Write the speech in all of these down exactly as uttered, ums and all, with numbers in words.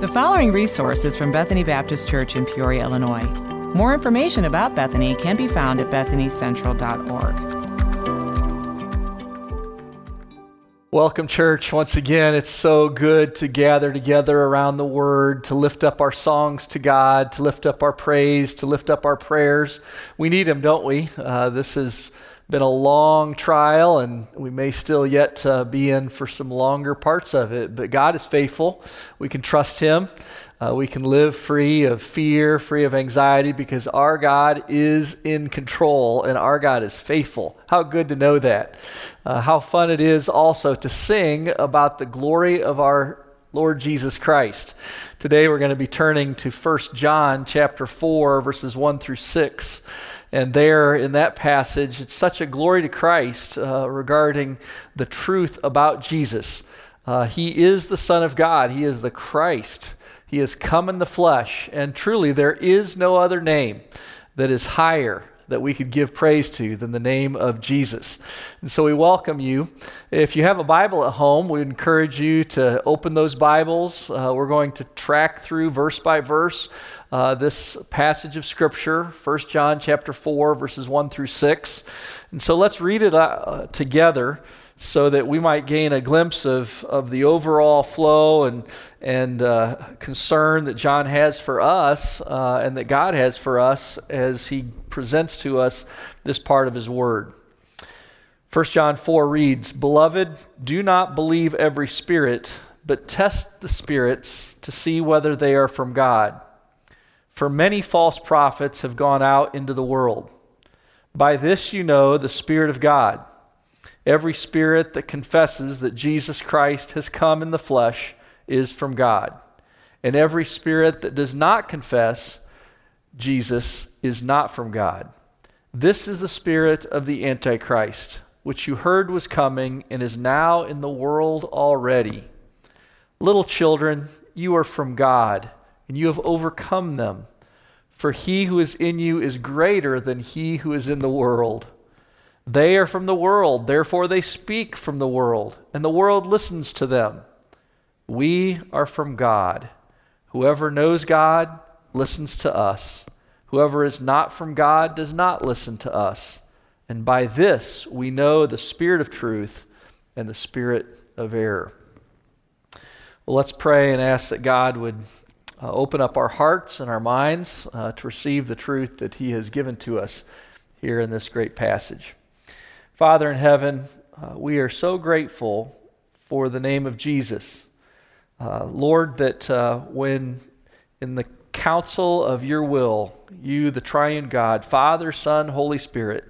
The following resource is from Bethany Baptist Church in Peoria, Illinois. More information about Bethany can be found at bethany central dot org. Welcome, church. Once again, it's so good to gather together around the Word, to lift up our songs to God, to lift up our praise, to lift up our prayers. We need them, don't we? Uh, this has been a long trial, and we may still yet uh, be in for some longer parts of it, but God is faithful. We can trust Him. Uh, we can live free of fear, free of anxiety, because our God is in control and our God is faithful. How good to know that. Uh, how fun it is also to sing about the glory of our Lord Jesus Christ. Today we're going to be turning to First John chapter four, verses one through six. And there in that passage, it's such a glory to Christ uh, regarding the truth about Jesus. Uh, he is the Son of God. He is the Christ. He has come in the flesh. And truly, there is no other name that is higher that we could give praise to than the name of Jesus. And so we welcome you. If you have a Bible at home, we encourage you to open those Bibles. Uh, we're going to track through verse by verse uh, this passage of Scripture, First John chapter four, verses one through six. And so let's read it uh, together so that we might gain a glimpse of, of the overall flow and, and uh, concern that John has for us uh, and that God has for us as he presents to us this part of his word. First John four reads, "Beloved, do not believe every spirit, but test the spirits to see whether they are from God. For many false prophets have gone out into the world. By this you know the Spirit of God. Every spirit that confesses that Jesus Christ has come in the flesh is from God. And every spirit that does not confess Jesus is not from God. This is the spirit of the Antichrist, which you heard was coming and is now in the world already. Little children, you are from God, and you have overcome them. For he who is in you is greater than he who is in the world. They are from the world, therefore they speak from the world, and the world listens to them. We are from God. Whoever knows God listens to us. Whoever is not from God does not listen to us. And by this we know the spirit of truth and the spirit of error." Well, let's pray and ask that God would uh, open up our hearts and our minds uh, to receive the truth that He has given to us here in this great passage. Father in heaven, uh, we are so grateful for the name of Jesus. Uh, Lord, that uh, when in the counsel of your will, you, the triune God, Father, Son, Holy Spirit,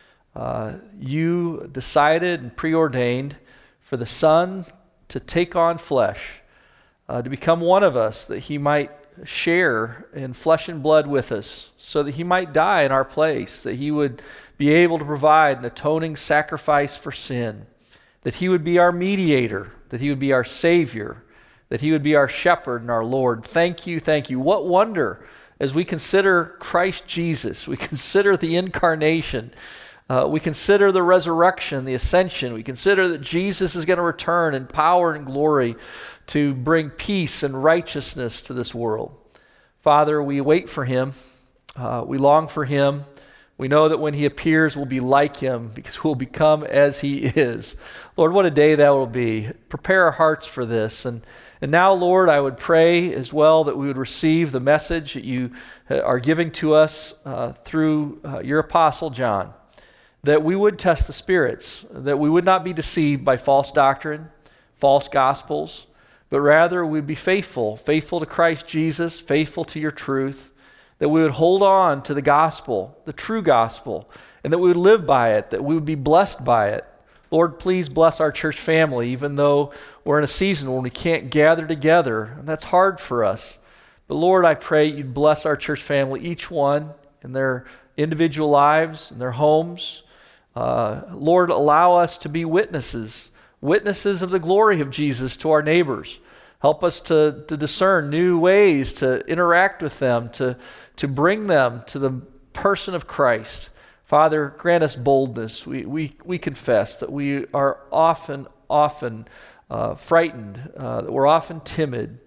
uh, you decided and preordained for the Son to take on flesh, uh, to become one of us, that He might share in flesh and blood with us, so that He might die in our place, that He would be able to provide an atoning sacrifice for sin, that He would be our mediator, that He would be our Savior, that He would be our shepherd and our Lord. Thank you, thank you. What wonder as we consider Christ Jesus, we consider the incarnation, uh, we consider the resurrection, the ascension, we consider that Jesus is going to return in power and glory to bring peace and righteousness to this world. Father, we wait for Him. Uh, we long for Him. We know that when He appears, we'll be like Him because we'll become as He is. Lord, what a day that will be. Prepare our hearts for this. And, and now, Lord, I would pray as well that we would receive the message that you are giving to us uh, through uh, your apostle John, that we would test the spirits, that we would not be deceived by false doctrine, false gospels, but rather we'd be faithful, faithful to Christ Jesus, faithful to your truth, that we would hold on to the gospel, the true gospel, and that we would live by it, that we would be blessed by it. Lord, please bless our church family, even though we're in a season when we can't gather together, and that's hard for us. But Lord, I pray you'd bless our church family, each one in their individual lives, in their homes. Uh, Lord, allow us to be witnesses, witnesses of the glory of Jesus to our neighbors. Help us to, to discern new ways to interact with them, to, to bring them to the person of Christ. Father, grant us boldness. We, we, we confess that we are often, often uh, frightened, uh, that we're often timid,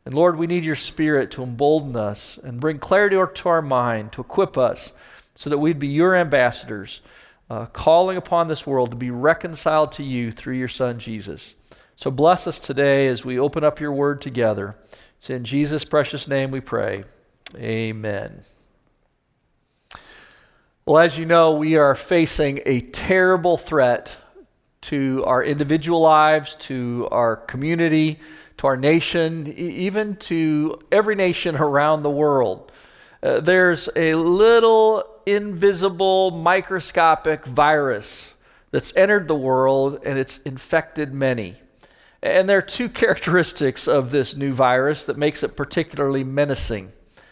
And Lord, we need your Spirit to embolden us and bring clarity to our mind, to equip us so that we'd be your ambassadors, uh, calling upon this world to be reconciled to you through your Son, Jesus. So bless us today as we open up your word together. It's in Jesus' precious name we pray. Amen. Well, as you know, we are facing a terrible threat to our individual lives, to our community, to our nation, e- even to every nation around the world. Uh, there's a little invisible microscopic virus that's entered the world, and it's infected many. And there are two characteristics of this new virus that makes it particularly menacing.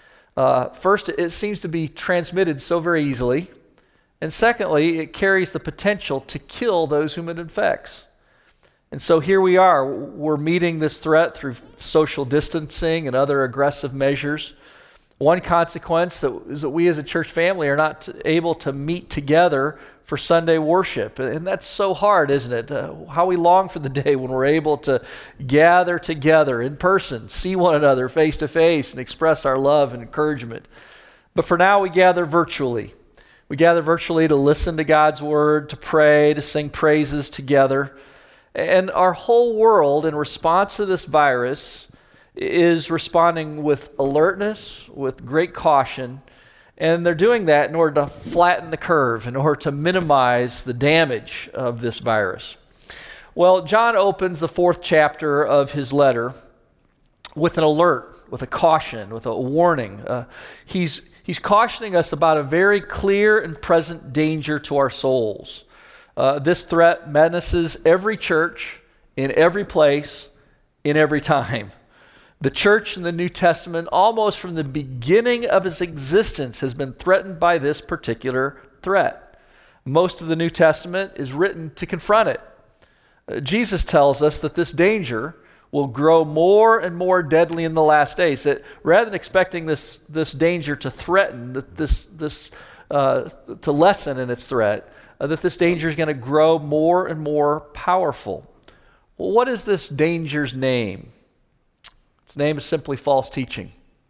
Uh, first, it seems to be transmitted so very easily. And secondly, it carries the potential to kill those whom it infects. And so here we are. We're meeting this threat through social distancing and other aggressive measures. One consequence that is that we as a church family are not able to meet together for Sunday worship. And that's so hard, isn't it? Uh, how we long for the day when we're able to gather together in person, see one another face to face, and express our love and encouragement. But for now, we gather virtually. We gather virtually to listen to God's word, to pray, to sing praises together. And our whole world, in response to this virus, is responding with alertness, with great caution, and they're doing that in order to flatten the curve, in order to minimize the damage of this virus. Well, John opens the fourth chapter of his letter with an alert, with a caution, with a warning. Uh, he's, he's cautioning us about a very clear and present danger to our souls. Uh, this threat menaces every church, in every place, in every time. The church in the New Testament, almost from the beginning of its existence, has been threatened by this particular threat. Most of the New Testament is written to confront it. Uh, Jesus tells us that this danger will grow more and more deadly in the last days. That rather than expecting this, this danger to threaten, that this, this uh, to lessen in its threat, uh, that this danger is going to grow more and more powerful. Well, what is this danger's name? Its name is simply false teaching.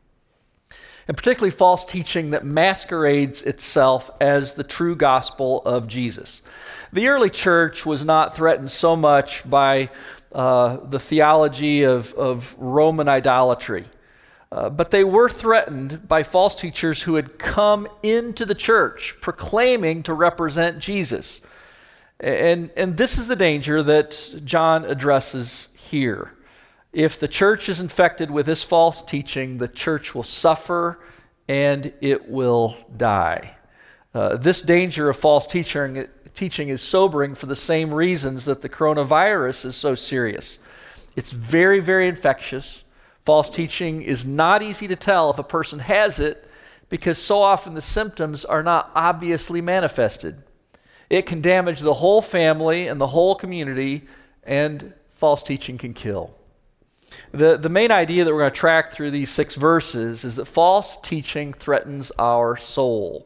And particularly false teaching that masquerades itself as the true gospel of Jesus. The early church was not threatened so much by uh, the theology of, of Roman idolatry, uh, but they were threatened by false teachers who had come into the church proclaiming to represent Jesus. And, and this is the danger that John addresses here. If the church is infected with this false teaching, the church will suffer and it will die. Uh, this danger of false teaching, teaching is sobering for the same reasons that the coronavirus is so serious. It's very, very infectious. False teaching is not easy to tell if a person has it because so often the symptoms are not obviously manifested. It can damage the whole family and the whole community, and false teaching can kill. The, the main idea that we're going to track through these six verses is that false teaching threatens our soul.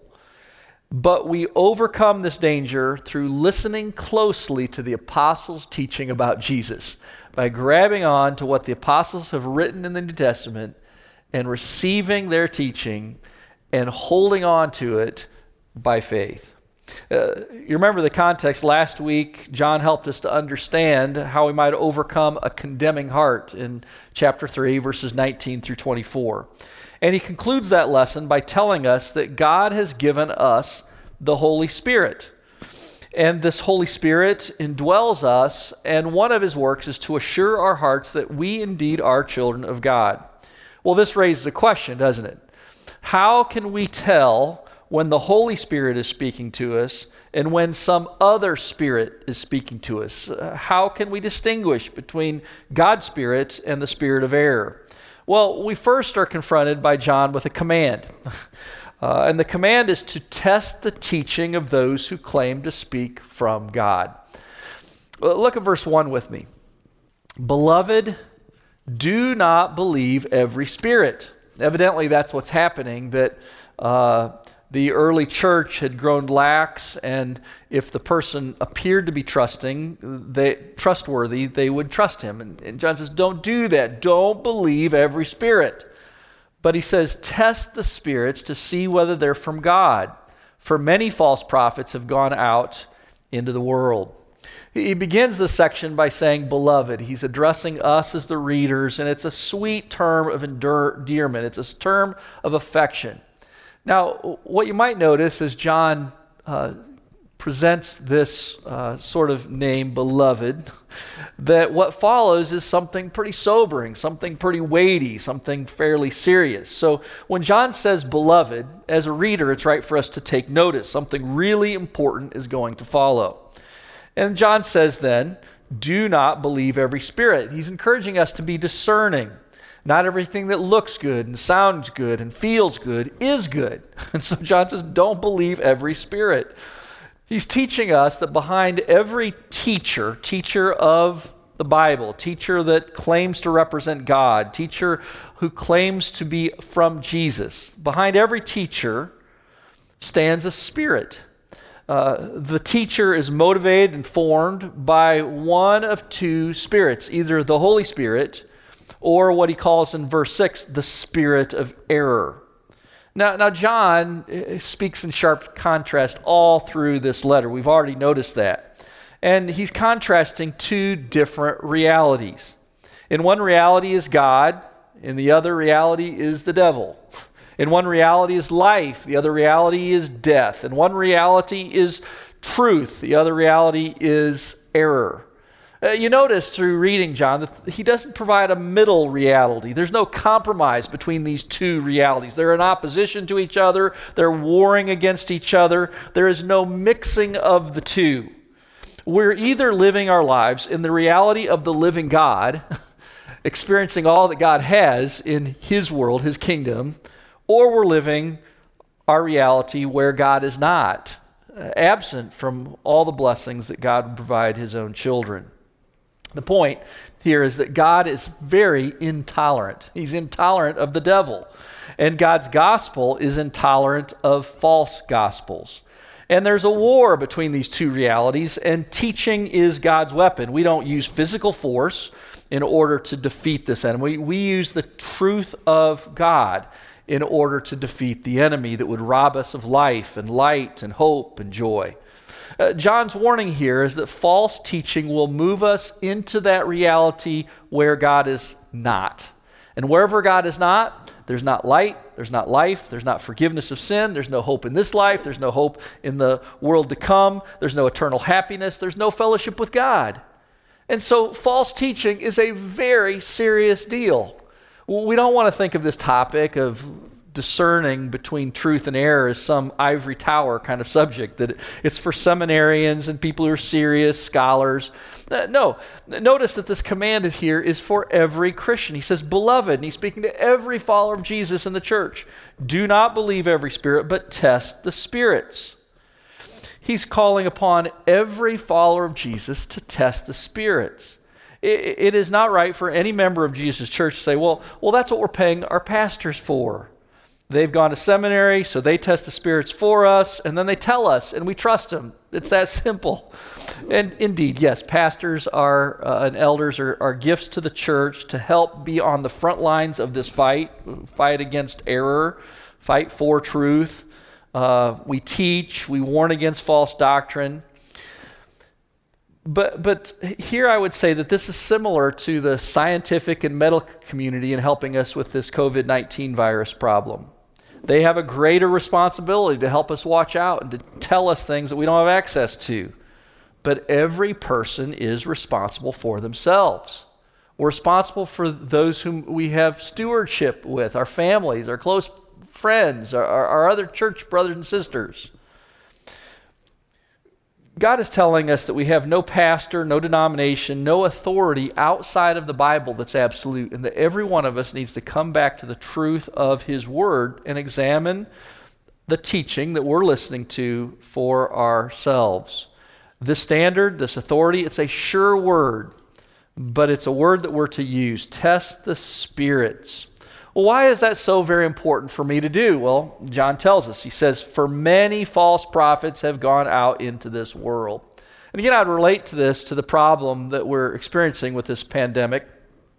But we overcome this danger through listening closely to the apostles' teaching about Jesus, by grabbing on to what the apostles have written in the New Testament and receiving their teaching and holding on to it by faith. Uh, you remember the context last week. John helped us to understand how we might overcome a condemning heart in chapter three, verses nineteen through twenty-four. And he concludes that lesson by telling us that God has given us the Holy Spirit. And this Holy Spirit indwells us, and one of his works is to assure our hearts that we indeed are children of God. Well, this raises a question, doesn't it? How can we tell when the Holy Spirit is speaking to us and when some other spirit is speaking to us? Uh, how can we distinguish between God's Spirit and the spirit of error? Well, we first are confronted by John with a command. Uh, and the command is to test the teaching of those who claim to speak from God. Well, look at verse one with me. Beloved, do not believe every spirit. Evidently, that's what's happening, that uh, the early church had grown lax, and if the person appeared to be trusting, they, trustworthy, they would trust him. And, and John says, don't do that. Don't believe every spirit. But he says, test the spirits to see whether they're from God. For many false prophets have gone out into the world. He begins this section by saying, beloved. He's addressing us as the readers, and it's a sweet term of endearment. It's a term of affection. Now, what you might notice as John uh, presents this uh, sort of name, beloved, that what follows is something pretty sobering, something pretty weighty, something fairly serious. So when John says beloved, as a reader, it's right for us to take notice. Something really important is going to follow. And John says then, do not believe every spirit. He's encouraging us to be discerning. Not everything that looks good and sounds good and feels good is good. And so John says, don't believe every spirit. He's teaching us that behind every teacher, teacher of the Bible, teacher that claims to represent God, teacher who claims to be from Jesus, behind every teacher stands a spirit. Uh, the teacher is motivated and formed by one of two spirits, either the Holy Spirit or what he calls in verse six, the spirit of error. Now, now John speaks in sharp contrast all through this letter. We've already noticed that. And he's contrasting two different realities. In one reality is God, in the other reality is the devil. In one reality is life, the other reality is death. In one reality is truth, the other reality is error. Uh, you notice through reading John that he doesn't provide a middle reality. There's no compromise between these two realities. They're in opposition to each other. They're warring against each other. There is no mixing of the two. We're either living our lives in the reality of the living God, experiencing all that God has in his world, his kingdom, or we're living our reality where God is not, uh, absent from all the blessings that God would provide his own children. The point here is that God is very intolerant. He's intolerant of the devil. And God's gospel is intolerant of false gospels. And there's a war between these two realities, and teaching is God's weapon. We don't use physical force in order to defeat this enemy. We, we use the truth of God in order to defeat the enemy that would rob us of life and light and hope and joy. Uh, John's warning here is that false teaching will move us into that reality where God is not. And wherever God is not, there's not light, there's not life, there's not forgiveness of sin, there's no hope in this life, there's no hope in the world to come, there's no eternal happiness, there's no fellowship with God. And so false teaching is a very serious deal. We don't want to think of this topic of discerning between truth and error as some ivory tower kind of subject, that it's for seminarians and people who are serious scholars. No, notice that this command here is for every Christian. He says, beloved, and he's speaking to every follower of Jesus in the church. Do not believe every spirit, but test the spirits. He's calling upon every follower of Jesus to test the spirits. It, it is not right for any member of Jesus' church to say, well, well, that's what we're paying our pastors for. They've gone to seminary, so they test the spirits for us, and then they tell us, and we trust them. It's that simple. And indeed, yes, pastors are uh, and elders are, are gifts to the church to help be on the front lines of this fight, fight against error, fight for truth. Uh, we teach, we warn against false doctrine. But but here I would say that this is similar to the scientific and medical community in helping us with this covid nineteen virus problem. They have a greater responsibility to help us watch out and to tell us things that we don't have access to. But every person is responsible for themselves. We're responsible for those whom we have stewardship with, our families, our close friends, our, our other church brothers and sisters. God is telling us that we have no pastor, no denomination, no authority outside of the Bible that's absolute, and that every one of us needs to come back to the truth of his word and examine the teaching that we're listening to for ourselves. This standard, this authority, it's a sure word, but it's a word that we're to use. Test the spirits. Well, why is that so very important for me to do? Well, John tells us. He says, for many false prophets have gone out into this world. And again, I'd relate to this, to the problem that we're experiencing with this pandemic.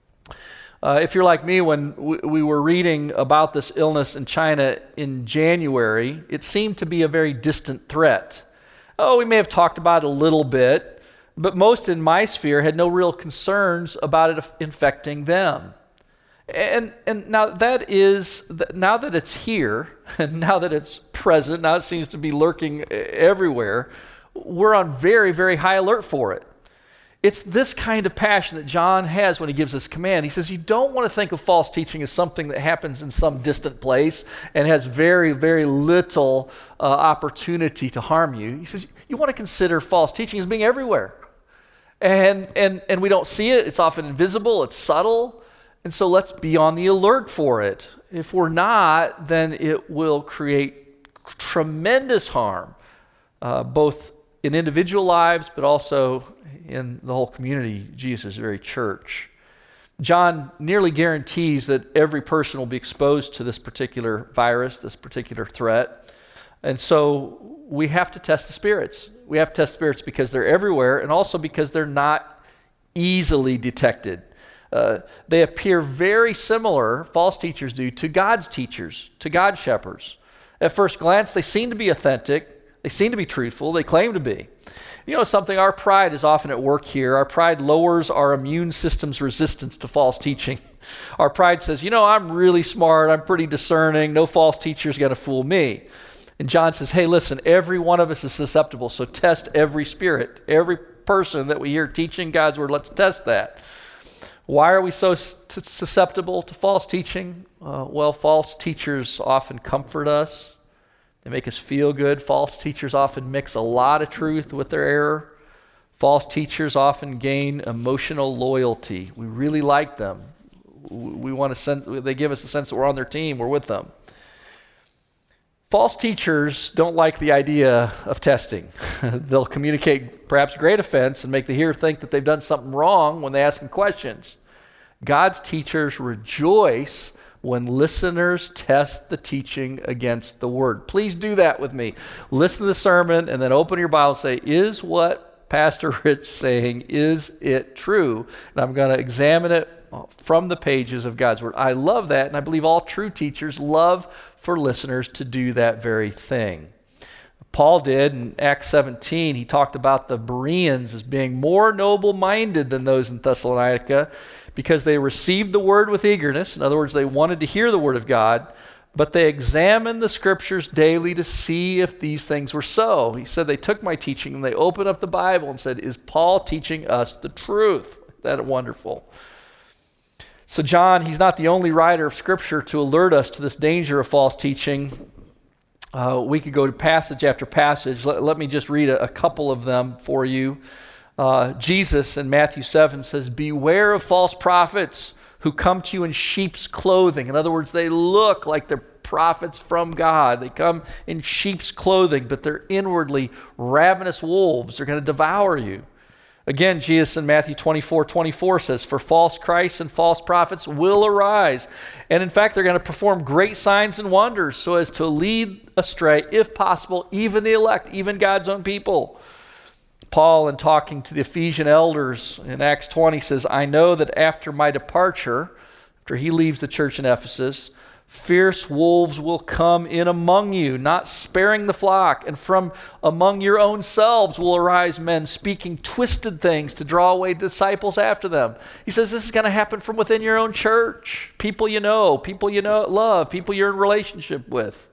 Uh, if you're like me, when we, we were reading about this illness in China in January, it seemed to be a very distant threat. Oh, we may have talked about it a little bit, but most in my sphere had no real concerns about it infecting them. And and now that is, now that it's here, and now that it's present, now it seems to be lurking everywhere, we're on very, very high alert for it. It's this kind of passion that John has when he gives this command. He says, you don't want to think of false teaching as something that happens in some distant place and has very, very little uh, opportunity to harm you. He says, you want to consider false teaching as being everywhere. And, and, and we don't see it. It's often invisible. It's subtle. And so let's be on the alert for it. If we're not, then it will create tremendous harm, uh, both in individual lives, but also in the whole community, Jesus' very church. John nearly guarantees that every person will be exposed to this particular virus, this particular threat. And so we have to test the spirits. We have to test spirits because they're everywhere and also because they're not easily detected. Uh, they appear very similar, false teachers do, to God's teachers, to God's shepherds. At first glance, they seem to be authentic. They seem to be truthful. They claim to be. You know something, our pride is often at work here. Our pride lowers our immune system's resistance to false teaching. Our pride says, you know, I'm really smart. I'm pretty discerning. No false teacher's going to fool me. And John says, hey, listen, every one of us is susceptible, so test every spirit. Every person that we hear teaching God's word, let's test that. Why are we so susceptible to false teaching? Uh, well, false teachers often comfort us. They make us feel good. False teachers often mix a lot of truth with their error. False teachers often gain emotional loyalty. We really like them. We want to sense, they give us a sense that we're on their team, we're with them. False teachers don't like the idea of testing. They'll communicate perhaps great offense and make the hearer think that they've done something wrong when they ask them questions. God's teachers rejoice when listeners test the teaching against the word. Please do that with me. Listen to the sermon and then open your Bible and say, is what Pastor Rich saying, is it true? And I'm going to examine it from the pages of God's word. I love that, and I believe all true teachers love for listeners to do that very thing. Paul did in Acts seventeen. He talked about the Bereans as being more noble-minded than those in Thessalonica because they received the word with eagerness. In other words, they wanted to hear the word of God, but they examined the scriptures daily to see if these things were so. He said they took my teaching and they opened up the Bible and said, is Paul teaching us the truth? Isn't that wonderful? So John, he's not the only writer of Scripture to alert us to this danger of false teaching. Uh, we could go to passage after passage. Let, let me just read a, a couple of them for you. Uh, Jesus in Matthew seven says, beware of false prophets who come to you in sheep's clothing. In other words, they look like they're prophets from God. They come in sheep's clothing, but they're inwardly ravenous wolves. They're going to devour you. Again, Jesus in Matthew twenty-four twenty-four says, for false Christs and false prophets will arise. And in fact, they're going to perform great signs and wonders so as to lead astray, if possible, even the elect, even God's own people. Paul, in talking to the Ephesian elders in Acts twenty, says, I know that after my departure, after he leaves the church in Ephesus, fierce wolves will come in among you, not sparing the flock, and from among your own selves will arise men speaking twisted things to draw away disciples after them. He says this is going to happen from within your own church. People you know, people you know love, people you're in relationship with.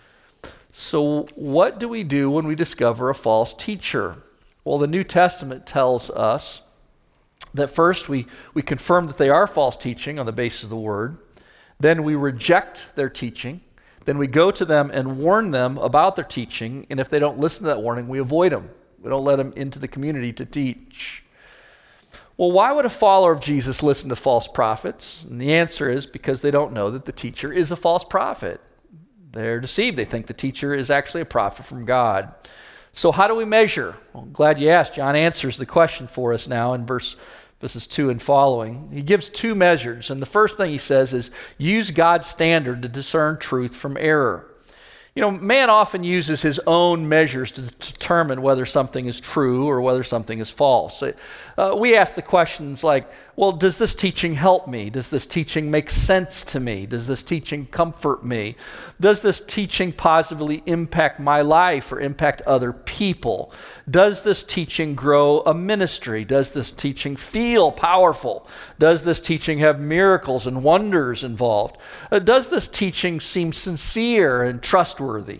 So what do we do when we discover a false teacher? Well, the New Testament tells us that first we, we confirm that they are false teaching on the basis of the word. Then we reject their teaching. Then we go to them and warn them about their teaching. And if they don't listen to that warning, we avoid them. We don't let them into the community to teach. Well, why would a follower of Jesus listen to false prophets? And the answer is because they don't know that the teacher is a false prophet. They're deceived. They think the teacher is actually a prophet from God. So how do we measure? Well, I'm glad you asked. John answers the question for us now in verse verses two and following. He gives two measures, and the first thing he says is, use God's standard to discern truth from error. You know, man often uses his own measures to determine whether something is true or whether something is false. Uh, we ask the questions like, well, does this teaching help me? Does this teaching make sense to me? Does this teaching comfort me? Does this teaching positively impact my life or impact other people? Does this teaching grow a ministry? Does this teaching feel powerful? Does this teaching have miracles and wonders involved? Uh, does this teaching seem sincere and trustworthy?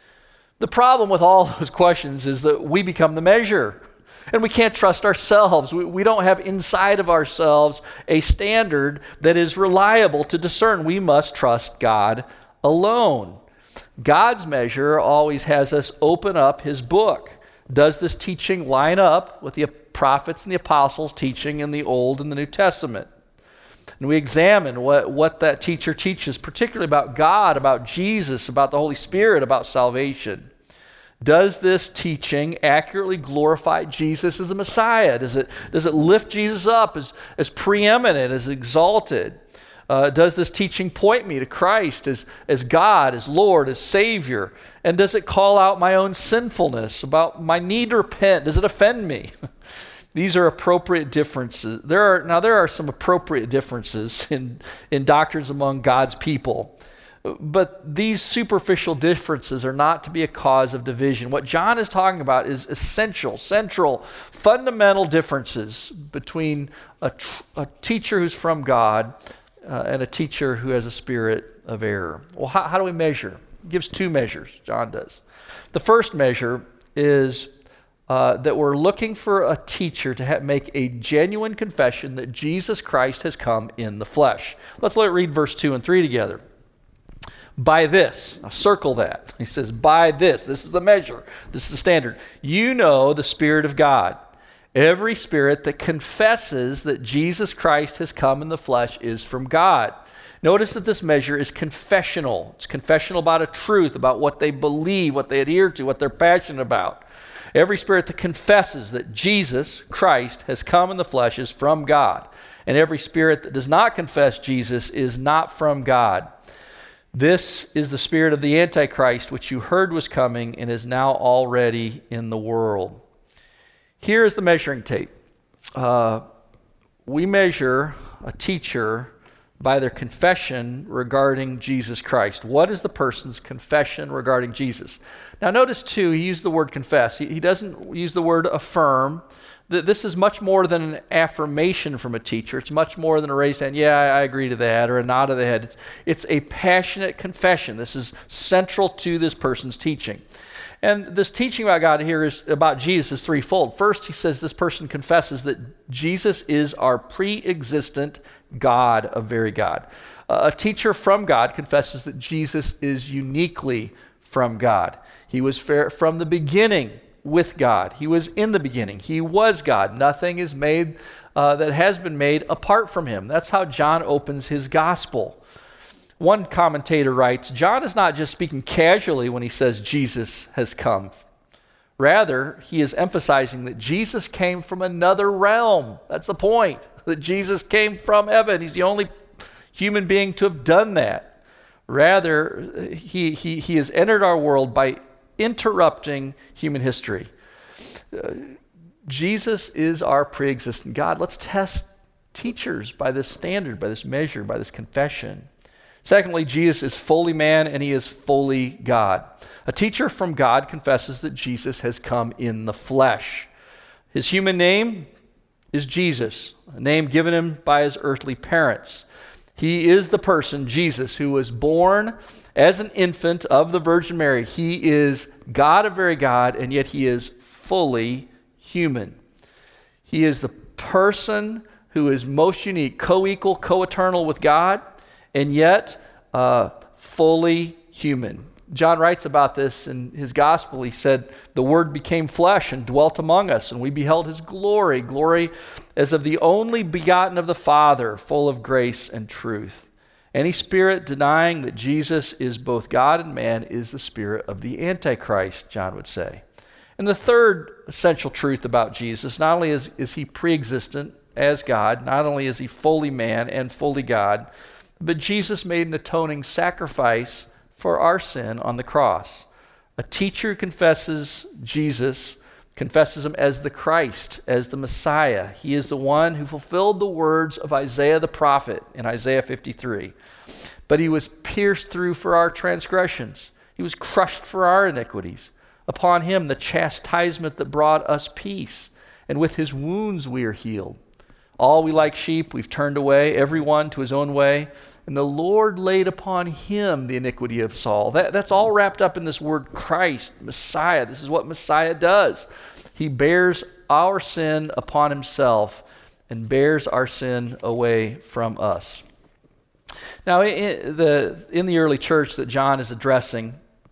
The problem with all those questions is that we become the measure. And we can't trust ourselves. We, we don't have inside of ourselves a standard that is reliable to discern. We must trust God alone. God's measure always has us open up his book. Does this teaching line up with the prophets and the apostles' teaching in the Old and the New Testament? And we examine what, what that teacher teaches, particularly about God, about Jesus, about the Holy Spirit, about salvation. Does this teaching accurately glorify Jesus as the Messiah? Does it, does it lift Jesus up as, as preeminent, as exalted? Uh, does this teaching point me to Christ as, as God, as Lord, as Savior? And does it call out my own sinfulness, about my need to repent? Does it offend me? These are appropriate differences. There are now there are some appropriate differences in, in doctrines among God's people. But these superficial differences are not to be a cause of division. What John is talking about is essential, central, fundamental differences between a, tr- a teacher who's from God uh, and a teacher who has a spirit of error. Well, how, how do we measure? He gives two measures, John does. The first measure is uh, that we're looking for a teacher to ha- make a genuine confession that Jesus Christ has come in the flesh. Let's let read verse two and three together. By this, now circle that. He says, by this, this is the measure, this is the standard. You know the Spirit of God. Every spirit that confesses that Jesus Christ has come in the flesh is from God. Notice that this measure is confessional. It's confessional about a truth, about what they believe, what they adhere to, what they're passionate about. Every spirit that confesses that Jesus Christ has come in the flesh is from God. And every spirit that does not confess Jesus is not from God. This is the spirit of the Antichrist, which you heard was coming and is now already in the world. Here is the measuring tape. Uh, we measure a teacher by their confession regarding Jesus Christ. What is the person's confession regarding Jesus? Now notice too, he used the word confess. He, he doesn't use the word affirm. This is much more than an affirmation from a teacher. It's much more than a raised hand, yeah, I agree to that, or a nod of the head. It's, it's a passionate confession. This is central to this person's teaching. And this teaching about God here is about Jesus is threefold. First, he says this person confesses that Jesus is our pre-existent God of very God. Uh, a teacher from God confesses that Jesus is uniquely from God. He was fair, from the beginning with God. He was in the beginning. He was God. Nothing is made uh, that has been made apart from him. That's how John opens his gospel. One commentator writes, John is not just speaking casually when he says Jesus has come. Rather, he is emphasizing that Jesus came from another realm. That's the point, that Jesus came from heaven. He's the only human being to have done that. Rather, he, he, he has entered our world by interrupting human history. Uh, Jesus is our pre-existent God. Let's test teachers by this standard, by this measure, by this confession. Secondly, Jesus is fully man and he is fully God. A teacher from God confesses that Jesus has come in the flesh. His human name is Jesus, a name given him by his earthly parents. He is the person, Jesus, who was born as an infant of the Virgin Mary. He is God of very God, and yet he is fully human. He is the person who is most unique, co-equal, co-eternal with God, and yet uh, fully human. John writes about this in his gospel. He said, the Word became flesh and dwelt among us, and we beheld his glory, glory as of the only begotten of the Father, full of grace and truth. Any spirit denying that Jesus is both God and man is the spirit of the Antichrist, John would say. And the third essential truth about Jesus, not only is, is he pre-existent, as God. Not only is he fully man and fully God, but Jesus made an atoning sacrifice for our sin on the cross. A teacher confesses Jesus, confesses him as the Christ, as the Messiah. He is the one who fulfilled the words of Isaiah the prophet in Isaiah fifty-three. But he was pierced through for our transgressions. He was crushed for our iniquities. Upon him the chastisement that brought us peace, and with his wounds we are healed. All we like sheep, we've turned away, every one to his own way, and the Lord laid upon him the iniquity of us all. That, that's all wrapped up in this word Christ, Messiah. This is what Messiah does. He bears our sin upon himself and bears our sin away from us. Now, in the, in the early church that John is addressing,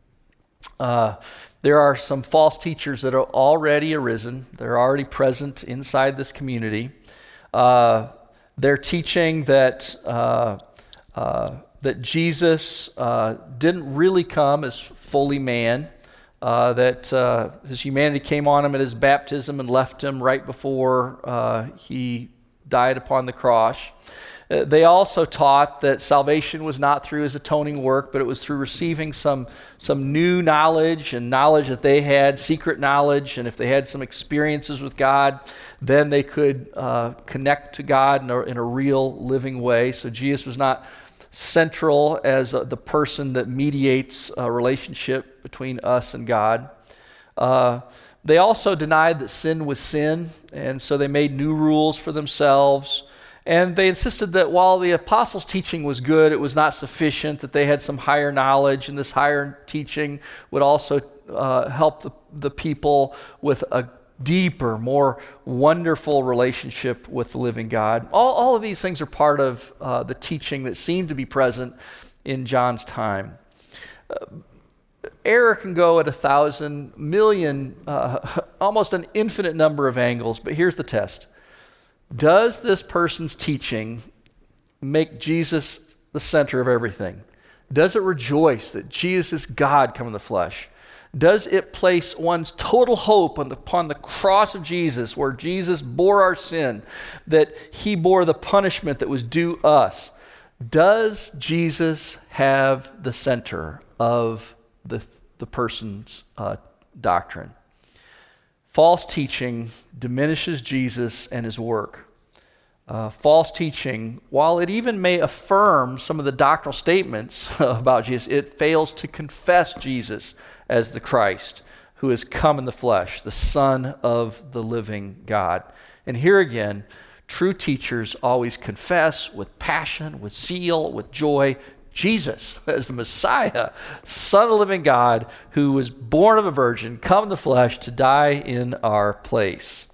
uh, there are some false teachers that are already arisen. They're already present inside this community. Uh, they're teaching that uh, uh, that Jesus uh, didn't really come as fully man, uh, that uh, his humanity came on him at his baptism and left him right before uh, he died upon the cross. Uh, they also taught that salvation was not through his atoning work, but it was through receiving some, some new knowledge and knowledge that they had, secret knowledge, and if they had some experiences with God, then they could uh, connect to God in a, in a real living way. So Jesus was not central as uh, the person that mediates a relationship between us and God. Uh, they also denied that sin was sin, and so they made new rules for themselves. And they insisted that while the apostles' teaching was good, it was not sufficient, that they had some higher knowledge, and this higher teaching would also uh, help the, the people with a deeper, more wonderful relationship with the living God. All, all of these things are part of uh, the teaching that seemed to be present in John's time. Uh, error can go at a thousand, million, uh, almost an infinite number of angles, but here's the test. Does this person's teaching make Jesus the center of everything? Does it rejoice that Jesus is God come in the flesh? Does it place one's total hope on the, upon the cross of Jesus, where Jesus bore our sin, that he bore the punishment that was due us? Does Jesus have the center of the, the person's uh, doctrine? False teaching diminishes Jesus and his work. Uh, false teaching, while it even may affirm some of the doctrinal statements about Jesus, it fails to confess Jesus as the Christ who has come in the flesh, the Son of the living God. And here again, true teachers always confess with passion, with zeal, with joy, Jesus as the Messiah, Son of the living God, who was born of a virgin, come in the flesh to die in our place.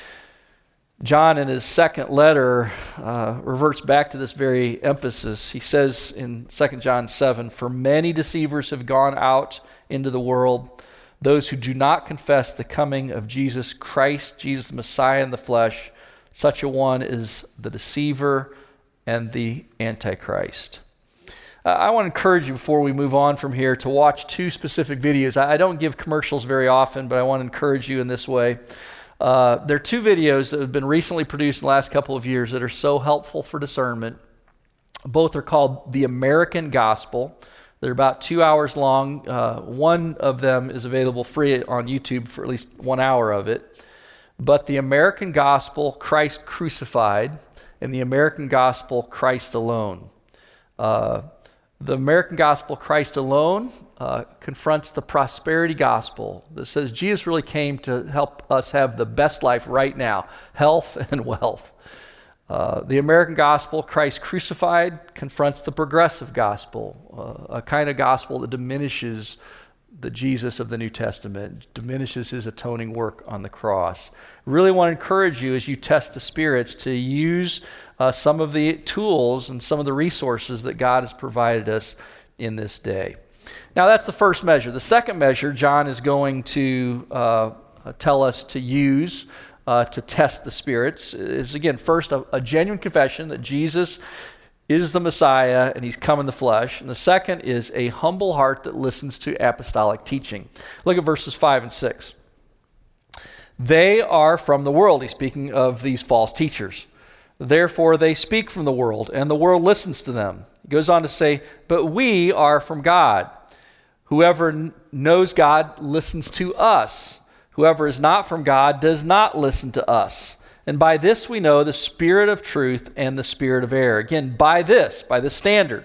John, in his second letter, uh, reverts back to this very emphasis. He says in Second John seven, "For many deceivers have gone out into the world, those who do not confess the coming of Jesus Christ, Jesus the Messiah in the flesh. Such a one is the deceiver and the Antichrist." Uh, I want to encourage you before we move on from here to watch two specific videos. I, I don't give commercials very often, but I want to encourage you in this way. Uh, there are two videos that have been recently produced in the last couple of years that are so helpful for discernment. Both are called The American Gospel. They're about two hours long. Uh, one of them is available free on YouTube for at least one hour of it. But The American Gospel, Christ Crucified, and The American Gospel, Christ Alone. Uh, The American Gospel, Christ Alone, uh, confronts the prosperity gospel that says Jesus really came to help us have the best life right now, health and wealth. Uh, the American Gospel, Christ Crucified, confronts the progressive gospel, uh, a kind of gospel that diminishes the Jesus of the New Testament, diminishes his atoning work on the cross. Really want to encourage you as you test the spirits to use uh, some of the tools and some of the resources that God has provided us in this day. Now that's the first measure. The second measure John is going to uh, tell us to use uh, to test the spirits is, again, first a, a genuine confession that Jesus is the Messiah and he's come in the flesh. And the second is a humble heart that listens to apostolic teaching. Look at verses five and six. They are from the world. He's speaking of these false teachers. Therefore they speak from the world, and the world listens to them. He goes on to say, but we are from God. Whoever n- knows God listens to us. Whoever is not from God does not listen to us. And by this we know the spirit of truth and the spirit of error. Again, by this, by the standard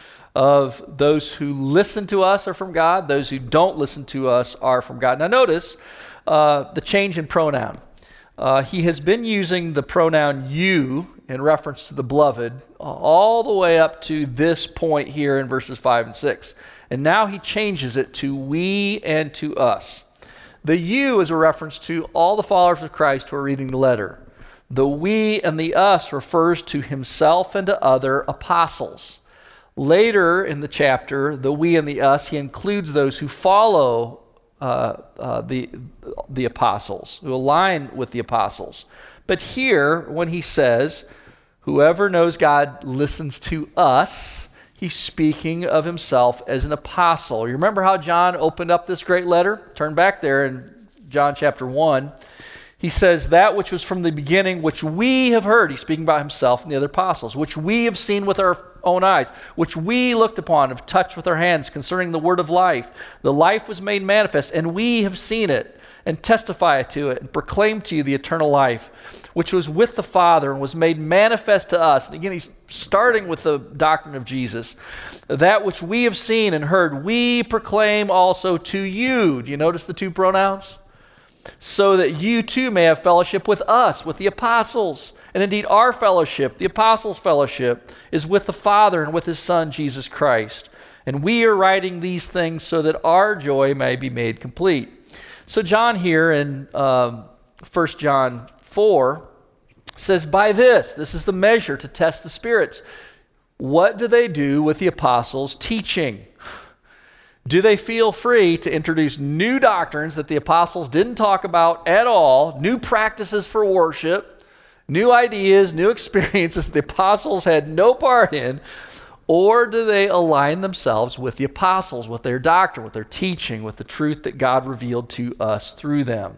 of those who listen to us are from God, those who don't listen to us are from God. Now notice uh, the change in pronoun. Uh, he has been using the pronoun you in reference to the beloved all the way up to this point here in verses five and six. And now he changes it to we and to us. The you is a reference to all the followers of Christ who are reading the letter. The we and the us refers to himself and to other apostles. Later in the chapter, the we and the us, he includes those who follow uh, uh, the, the apostles, who align with the apostles. But here, when he says, whoever knows God listens to us, he's speaking of himself as an apostle. You remember how John opened up this great letter? Turn back there in John chapter one. He says, that which was from the beginning, which we have heard. He's speaking about himself and the other apostles, which we have seen with our own eyes, which we looked upon, have touched with our hands concerning the word of life. The life was made manifest, and we have seen it and testify to it and proclaim to you the eternal life, which was with the Father and was made manifest to us. And again, he's starting with the doctrine of Jesus. That which we have seen and heard, we proclaim also to you. Do you notice the two pronouns? So that you too may have fellowship with us, with the apostles. And indeed, our fellowship, the apostles' fellowship, is with the Father and with his Son, Jesus Christ. And we are writing these things so that our joy may be made complete. So John here in um, First John four says, by this, this is the measure to test the spirits. What do they do with the apostles' teaching? Do they feel free to introduce new doctrines that the apostles didn't talk about at all, new practices for worship, new ideas, new experiences that the apostles had no part in, or do they align themselves with the apostles, with their doctrine, with their teaching, with the truth that God revealed to us through them?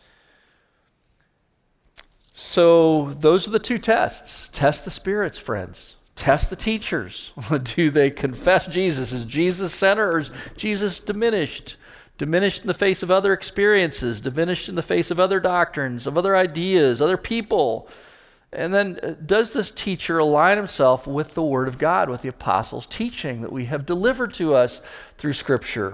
So those are the two tests. Test the spirits, friends. Test the teachers. Do they confess Jesus? Is Jesus center or is Jesus diminished? Diminished in the face of other experiences, diminished in the face of other doctrines, of other ideas, other people. And then does this teacher align himself with the Word of God, with the apostles' teaching that we have delivered to us through Scripture?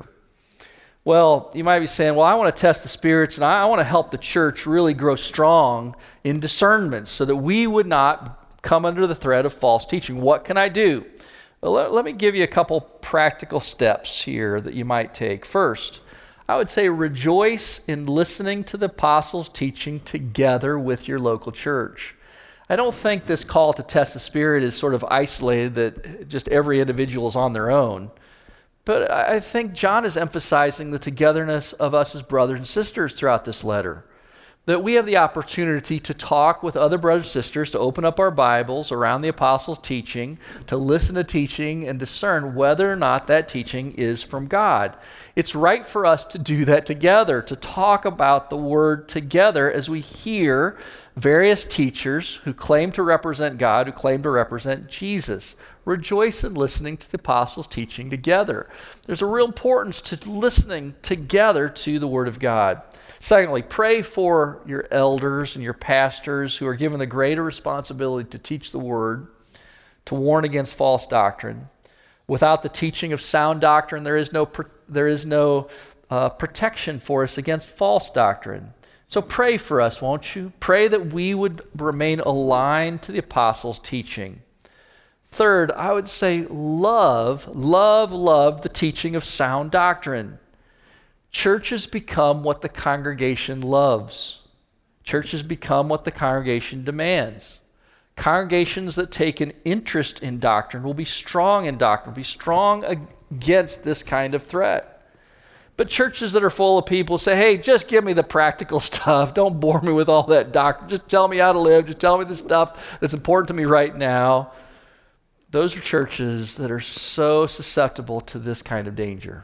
Well, you might be saying, well, I want to test the spirits and I want to help the church really grow strong in discernment so that we would not come under the threat of false teaching. What can I do? Well, let, let me give you a couple practical steps here that you might take. First, I would say rejoice in listening to the apostles' teaching together with your local church. I don't think this call to test the spirit is sort of isolated, that just every individual is on their own. But I think John is emphasizing the togetherness of us as brothers and sisters throughout this letter. That we have the opportunity to talk with other brothers and sisters, to open up our Bibles around the apostles' teaching, to listen to teaching and discern whether or not that teaching is from God. It's right for us to do that together, to talk about the Word together as we hear various teachers who claim to represent God, who claim to represent Jesus. Rejoice in listening to the apostles' teaching together. There's a real importance to listening together to the Word of God. Secondly, pray for your elders and your pastors who are given the greater responsibility to teach the Word, to warn against false doctrine. Without the teaching of sound doctrine, there is no there is no uh, protection for us against false doctrine. So pray for us, won't you? Pray that we would remain aligned to the apostles' teaching. Third, I would say love, love, love the teaching of sound doctrine. Churches become what the congregation loves. Churches become what the congregation demands. Congregations that take an interest in doctrine will be strong in doctrine, will be strong against this kind of threat. But churches that are full of people say, hey, just give me the practical stuff. Don't bore me with all that doctrine. Just tell me how to live. Just tell me the stuff that's important to me right now. Those are churches that are so susceptible to this kind of danger.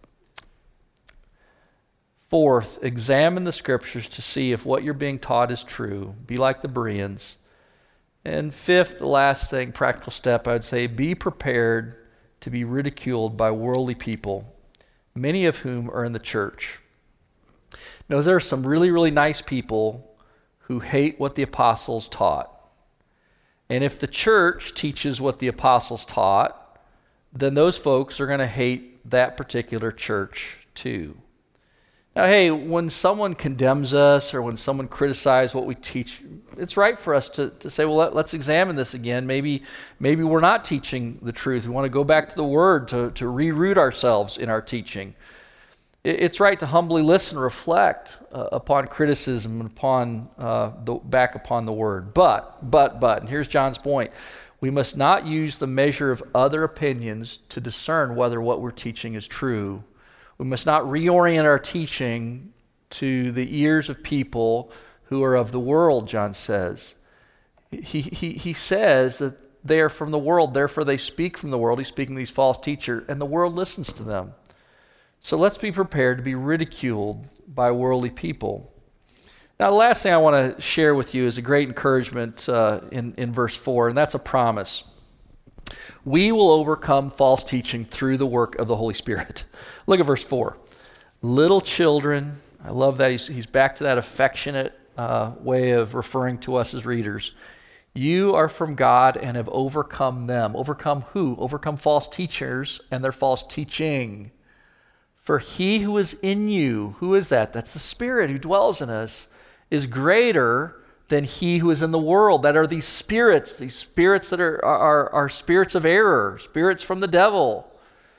Fourth, examine the Scriptures to see if what you're being taught is true. Be like the Bereans. And fifth, the last thing, practical step, I would say, be prepared to be ridiculed by worldly people, many of whom are in the church. Now, there are some really, really nice people who hate what the apostles taught. And if the church teaches what the apostles taught, then those folks are going to hate that particular church too. Now, hey, when someone condemns us or when someone criticizes what we teach, it's right for us to, to say, well, let, let's examine this again. Maybe maybe we're not teaching the truth. We want to go back to the Word to, to reroot ourselves in our teaching. It, it's right to humbly listen, reflect uh, upon criticism and upon uh, the, back upon the Word. But, but, but, and here's John's point. We must not use the measure of other opinions to discern whether what we're teaching is true. We must not reorient our teaching to the ears of people who are of the world, John says. He, he, he says that they are from the world, therefore they speak from the world. He's speaking to these false teachers, and the world listens to them. So let's be prepared to be ridiculed by worldly people. Now, the last thing I want to share with you is a great encouragement uh, in, in verse four, and that's a promise. We will overcome false teaching through the work of the Holy Spirit. Look at verse four. Little children, I love that. He's, he's back to that affectionate uh, way of referring to us as readers. You are from God and have overcome them. Overcome who? Overcome false teachers and their false teaching. For he who is in you, who is that? That's the Spirit who dwells in us, is greater than he who is in the world. That are these spirits, these spirits that are, are, are spirits of error, spirits from the devil.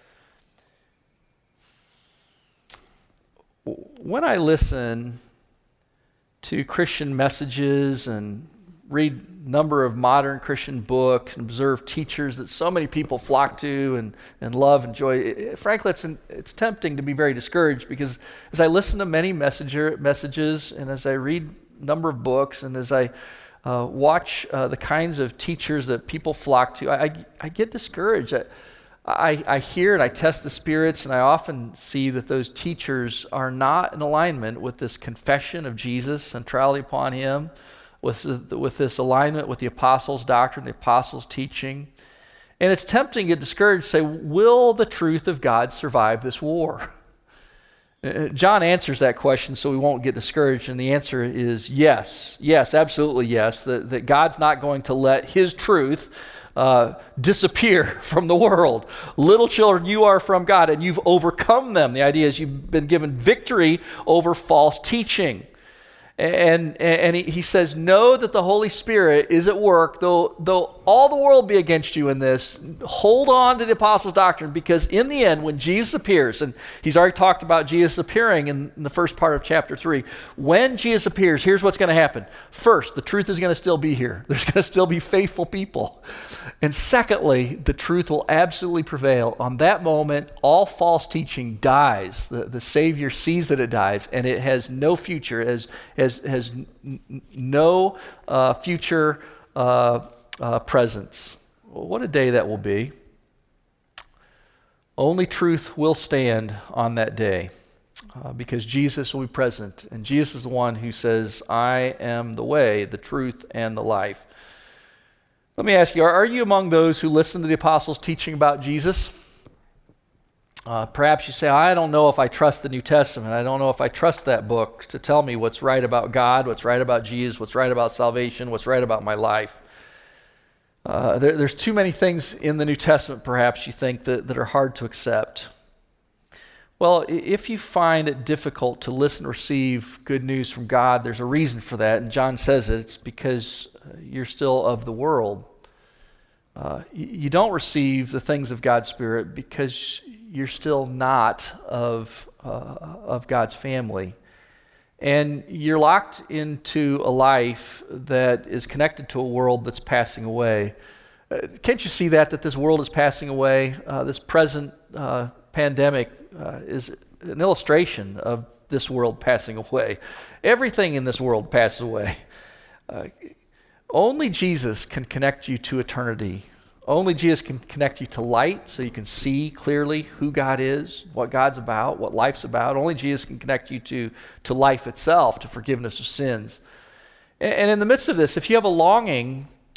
When I listen to Christian messages and read a number of modern Christian books and observe teachers that so many people flock to and, and love and enjoy, it, frankly, it's, it's tempting to be very discouraged, because as I listen to many messenger, messages and as I read number of books, and as I uh, watch uh, the kinds of teachers that people flock to, I, I, I get discouraged. I, I, I hear and I test the spirits, and I often see that those teachers are not in alignment with this confession of Jesus, centrality upon him, with, with this alignment with the apostles' doctrine, the apostles' teaching. And it's tempting to get discouraged and say, will the truth of God survive this war? John answers that question so we won't get discouraged, and the answer is yes. Yes, absolutely yes, that, that God's not going to let his truth uh, disappear from the world. Little children, you are from God, and you've overcome them. The idea is you've been given victory over false teaching. And, and he, he says, know that the Holy Spirit is at work, though, though all the world be against you in this. Hold on to the apostles' doctrine, because in the end, when Jesus appears, and he's already talked about Jesus appearing in, in the first part of chapter three, when Jesus appears, here's what's going to happen. First, the truth is going to still be here. There's going to still be faithful people. And secondly, the truth will absolutely prevail. On that moment, all false teaching dies. The, the Savior sees that it dies, and it has no future, as, as Has, has n- no uh, future uh, uh, presence. Well, what a day that will be. Only truth will stand on that day uh, because Jesus will be present. And Jesus is the one who says, I am the way, the truth, and the life. Let me ask you, are, are you among those who listen to the apostles' teaching about Jesus? Uh, perhaps you say, I don't know if I trust the New Testament. I don't know if I trust that book to tell me what's right about God, what's right about Jesus, what's right about salvation, what's right about my life. Uh, there, there's too many things in the New Testament, perhaps you think, that, that are hard to accept. Well, if you find it difficult to listen and receive good news from God, there's a reason for that, and John says it. It's because you're still of the world. Uh, you don't receive the things of God's Spirit because you're still not of uh, of God's family. And you're locked into a life that is connected to a world that's passing away. Uh, can't you see that, that this world is passing away? Uh, this present uh, pandemic uh, is an illustration of this world passing away. Everything in this world passes away. Uh, only Jesus can connect you to eternity. Only Jesus can connect you to light so you can see clearly who God is, what God's about, what life's about. Only Jesus can connect you to, to life itself, to forgiveness of sins. And, and in the midst of this, if you have a longing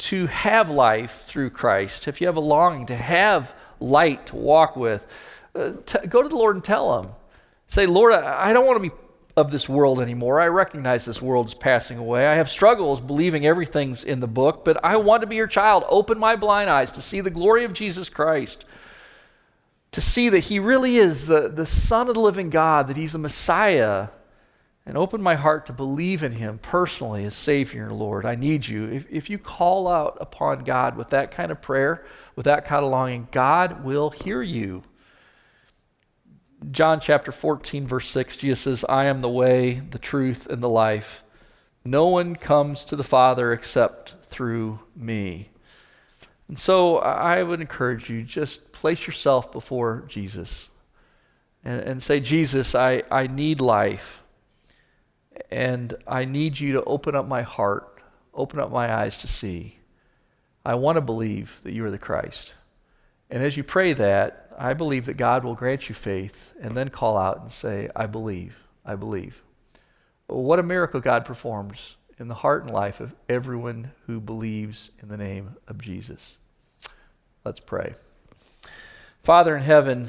to have life through Christ, if you have a longing to have light to walk with, uh, t- go to the Lord and tell him. Say, Lord, I, I don't want to be of this world anymore. I recognize this world is passing away. I have struggles believing everything's in the book, but I want to be your child. Open my blind eyes to see the glory of Jesus Christ, to see that he really is the, the Son of the living God, that he's the Messiah, and open my heart to believe in him personally as Savior and Lord. I need you. If, if you call out upon God with that kind of prayer, with that kind of longing, God will hear you. John chapter fourteen, verse six, Jesus says, I am the way, the truth, and the life. No one comes to the Father except through me. And so I would encourage you, just place yourself before Jesus and, and say, Jesus, I, I need life. And I need you to open up my heart, open up my eyes to see. I want to believe that you are the Christ. And as you pray that, I believe that God will grant you faith and then call out and say, I believe, I believe. Well, what a miracle God performs in the heart and life of everyone who believes in the name of Jesus. Let's pray. Father in heaven,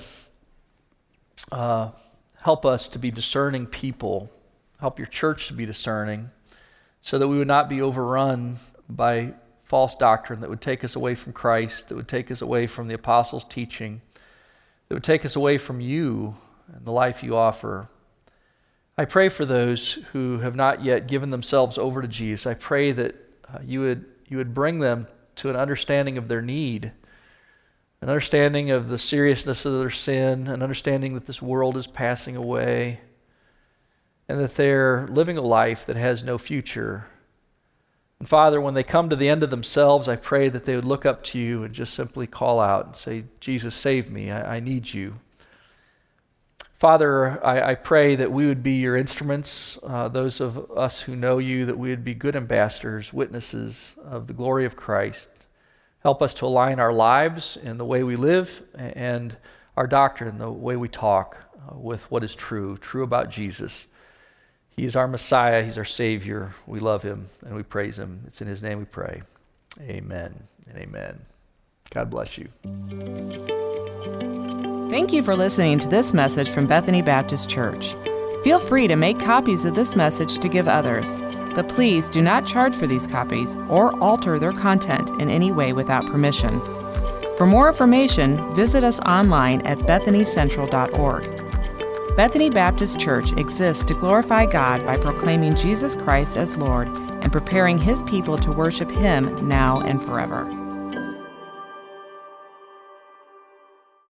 uh, help us to be discerning people. Help your church to be discerning so that we would not be overrun by false doctrine that would take us away from Christ, that would take us away from the apostles' teaching, that would take us away from you and the life you offer. I pray for those who have not yet given themselves over to Jesus. I pray that uh, you would you would bring them to an understanding of their need, an understanding of the seriousness of their sin, an understanding that this world is passing away, and that they're living a life that has no future. And Father, when they come to the end of themselves, I pray that they would look up to you and just simply call out and say, Jesus, save me. I, I need you. Father, I, I pray that we would be your instruments, uh, those of us who know you, that we would be good ambassadors, witnesses of the glory of Christ. Help us to align our lives in the way we live and our doctrine, the way we talk, uh, with what is true, true about Jesus. He is our Messiah. He's our Savior. We love him and we praise him. It's in his name we pray. Amen and amen. God bless you. Thank you for listening to this message from Bethany Baptist Church. Feel free to make copies of this message to give others, but please do not charge for these copies or alter their content in any way without permission. For more information, visit us online at bethany central dot org. Bethany Baptist Church exists to glorify God by proclaiming Jesus Christ as Lord and preparing his people to worship him now and forever.